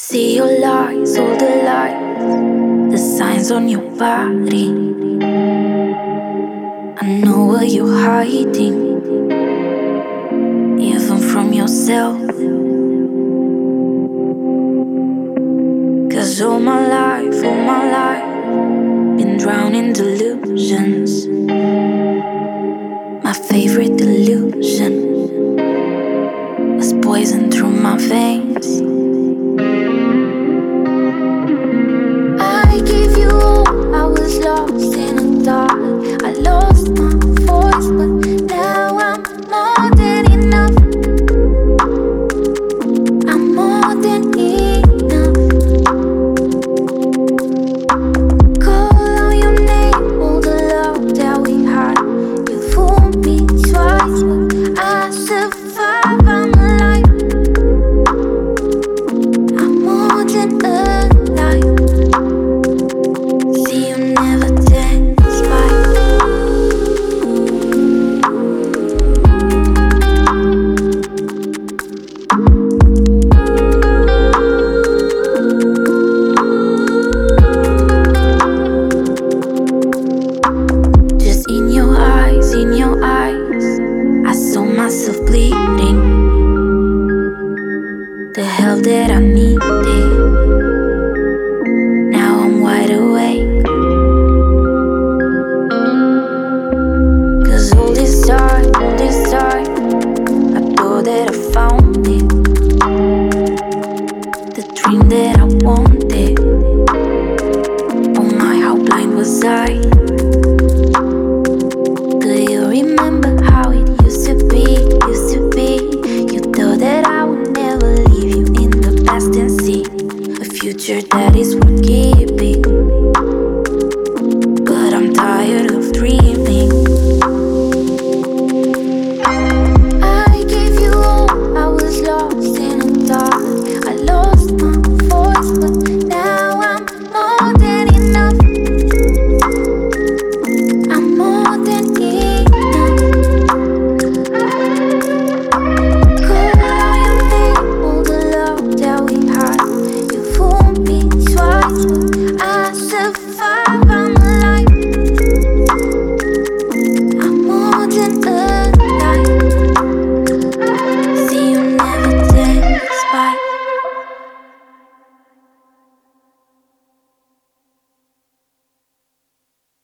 See your lies, all the lies, the signs on your body. I know what you're hiding, even from yourself. 'Cause all my life, been drowned in delusions. My favorite delusion was poison through my veins. I gave you all, I was lost in the dark. I lost my voice, but now I'm more than enough. I'm more than enough. Call out your name, all the love that we had. You fooled me twice, but I survived, I'm alive. I'm more than alive. See, you never dance by. Just in your eyes, I saw myself bleeding. The help that I needed. Now I'm wide awake. 'Cause all this time, I thought that I found it. The dream that I wanted. Oh my, how blind was I? Do you remember how it used to be? You thought that I would never leave you in the past and see a future that is worth